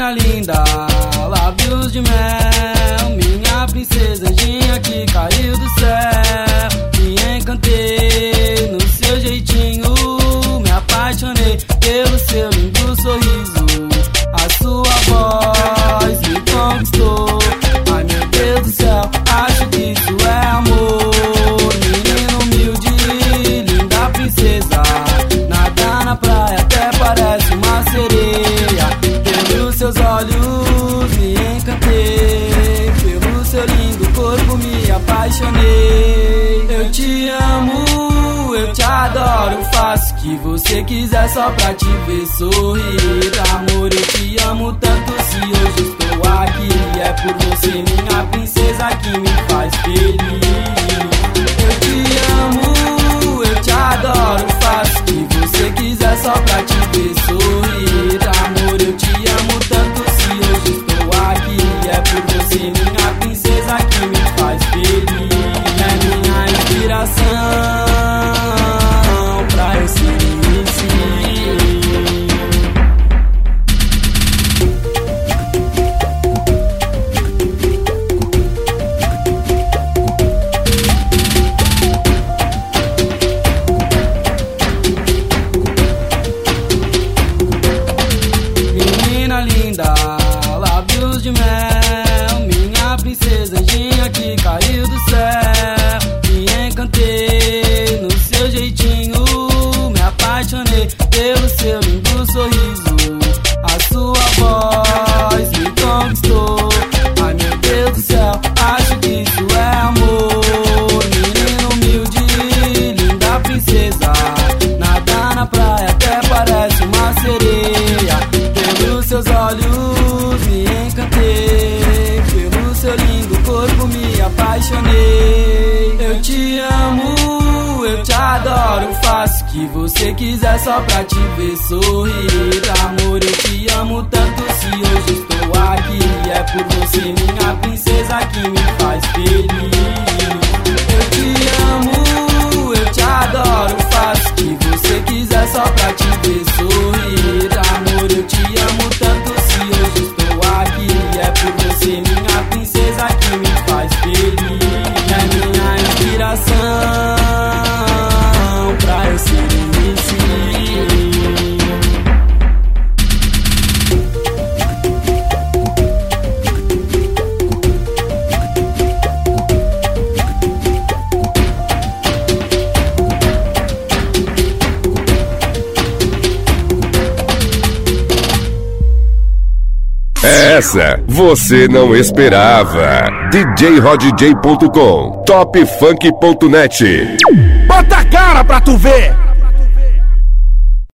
Menina linda, lábios de mel, minha princesa anjinha que caiu do céu. Me encantei no seu jeitinho, me apaixonei pelo seu lindo sorriso. A sua voz me conquistou, ai meu Deus do céu, acho que isso é amor. Menina humilde, linda princesa, nada na praia até parece uma sereia. Pelos seus olhos me encantei, pelo seu lindo corpo me apaixonei. Eu te amo, eu te adoro, faço o que você quiser só pra te ver sorrir. Amor, eu te amo tanto, se hoje estou aqui é por você, minha princesa, que me faz feliz. Eu te amo, eu te adoro, faço o que você quiser só pra te ver sorrir. Amor, eu te amo tanto, se hoje estou aqui é por você, minha princesa, que me faz feliz. É minha inspiração pra eu ser feliz. Menina linda, lábios de mel, minha princesa anjinha que caiu do céu. Me encantei no seu jeitinho, me apaixonei pelo seu lindo sorriso. A sua voz me conquistou, ai meu Deus do céu, acho que isso é amor. Menina humilde, linda princesa, nada na praia até parece uma sereia. Pelos seus olhos me encantei, pelo seu lindo corpo me apaixonei. Eu te amo, eu te adoro, faço o que você quiser só pra te ver sorrir. Amor, eu te amo tanto, se hoje estou aqui é por você, minha princesa, que me faz feliz. Eu te amo, eu te adoro, faço o que você quiser só pra te ver sorrir. Amor, eu te amo tanto, se hoje estou aqui é por você, minha princesa, que me faz feliz. É minha inspiração pra eu ser feliz. Essa você não esperava. DJRodJ.com, topfunk.net. Bota a cara pra tu ver!